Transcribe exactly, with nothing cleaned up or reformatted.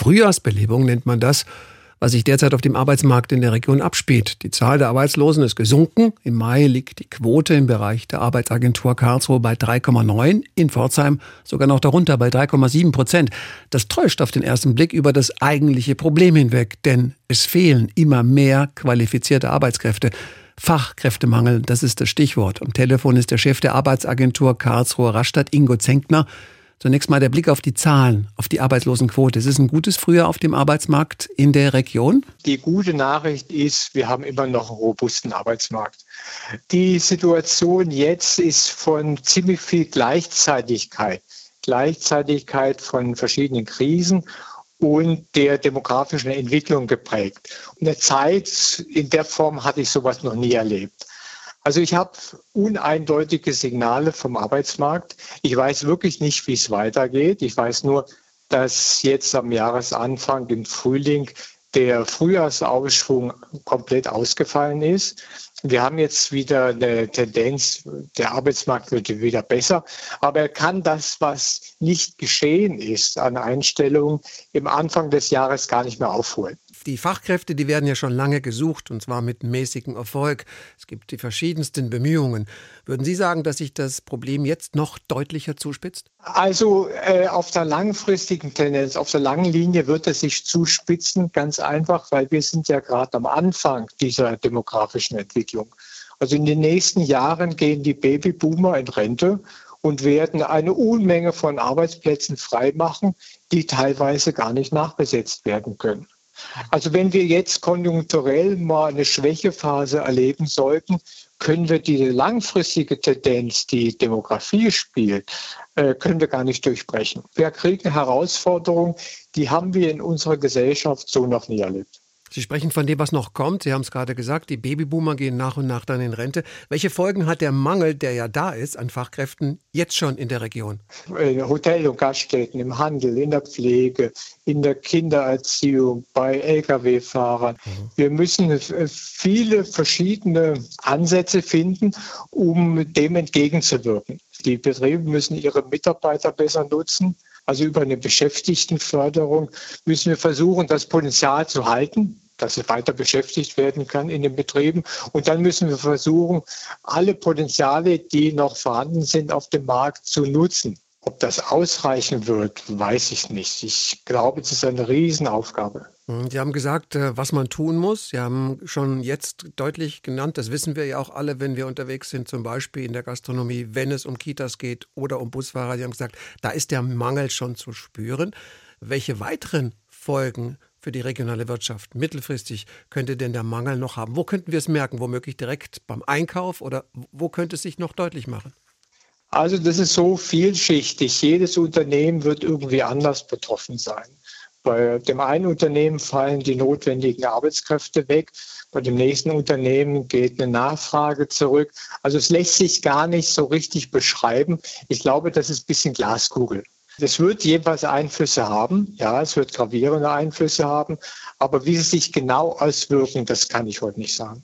Frühjahrsbelebung nennt man das, was sich derzeit auf dem Arbeitsmarkt in der Region abspielt. Die Zahl der Arbeitslosen ist gesunken. Im Mai liegt die Quote im Bereich der Arbeitsagentur Karlsruhe bei drei Komma neun, in Pforzheim sogar noch darunter bei drei Komma sieben Prozent. Das täuscht auf den ersten Blick über das eigentliche Problem hinweg, denn es fehlen immer mehr qualifizierte Arbeitskräfte. Fachkräftemangel, das ist das Stichwort. Am Telefon ist der Chef der Arbeitsagentur Karlsruhe-Rastatt, Ingo Zenkner. Zunächst mal der Blick auf die Zahlen, auf die Arbeitslosenquote. Es ist ein gutes Frühjahr auf dem Arbeitsmarkt in der Region? Die gute Nachricht ist, wir haben immer noch einen robusten Arbeitsmarkt. Die Situation jetzt ist von ziemlich viel Gleichzeitigkeit. Gleichzeitigkeit von verschiedenen Krisen und der demografischen Entwicklung geprägt. Und eine Zeit in der Form hatte ich sowas noch nie erlebt. Also ich habe uneindeutige Signale vom Arbeitsmarkt. Ich weiß wirklich nicht, wie es weitergeht. Ich weiß nur, dass jetzt am Jahresanfang im Frühling der Frühjahrsausschwung komplett ausgefallen ist. Wir haben jetzt wieder eine Tendenz, der Arbeitsmarkt wird wieder besser, aber er kann das, was nicht geschehen ist an Einstellungen, im Anfang des Jahres gar nicht mehr aufholen. Die Fachkräfte, die werden ja schon lange gesucht, und zwar mit mäßigem Erfolg. Es gibt die verschiedensten Bemühungen. Würden Sie sagen, dass sich das Problem jetzt noch deutlicher zuspitzt? Also äh, auf der langfristigen Tendenz, auf der langen Linie wird es sich zuspitzen, ganz einfach, weil wir sind ja gerade am Anfang dieser demografischen Entwicklung. Also in den nächsten Jahren gehen die Babyboomer in Rente und werden eine Unmenge von Arbeitsplätzen freimachen, die teilweise gar nicht nachbesetzt werden können. Also wenn wir jetzt konjunkturell mal eine Schwächephase erleben sollten, können wir diese langfristige Tendenz, die Demografie spielt, äh, können wir gar nicht durchbrechen. Wir kriegen Herausforderungen, die haben wir in unserer Gesellschaft so noch nie erlebt. Sie sprechen von dem, was noch kommt. Sie haben es gerade gesagt, die Babyboomer gehen nach und nach dann in Rente. Welche Folgen hat der Mangel, der ja da ist, an Fachkräften jetzt schon in der Region? In Hotel- und Gaststätten, im Handel, in der Pflege, in der Kindererziehung, bei L K W-Fahrern. Mhm. Wir müssen viele verschiedene Ansätze finden, um dem entgegenzuwirken. Die Betriebe müssen ihre Mitarbeiter besser nutzen. Also über eine Beschäftigtenförderung müssen wir versuchen, das Potenzial zu halten, dass es weiter beschäftigt werden kann in den Betrieben. Und dann müssen wir versuchen, alle Potenziale, die noch vorhanden sind, auf dem Markt zu nutzen. Ob das ausreichen wird, weiß ich nicht. Ich glaube, es ist eine Riesenaufgabe. Sie haben gesagt, was man tun muss. Sie haben schon jetzt deutlich genannt, das wissen wir ja auch alle, wenn wir unterwegs sind, zum Beispiel in der Gastronomie, wenn es um Kitas geht oder um Busfahrer. Sie haben gesagt, da ist der Mangel schon zu spüren. Welche weiteren Folgen für die regionale Wirtschaft mittelfristig könnte denn der Mangel noch haben? Wo könnten wir es merken? Womöglich direkt beim Einkauf oder wo könnte es sich noch deutlich machen? Also das ist so vielschichtig. Jedes Unternehmen wird irgendwie anders betroffen sein. Bei dem einen Unternehmen fallen die notwendigen Arbeitskräfte weg. Bei dem nächsten Unternehmen geht eine Nachfrage zurück. Also es lässt sich gar nicht so richtig beschreiben. Ich glaube, das ist ein bisschen Glaskugel. Es wird jeweils Einflüsse haben. Ja, es wird gravierende Einflüsse haben. Aber wie sie sich genau auswirken, das kann ich heute nicht sagen.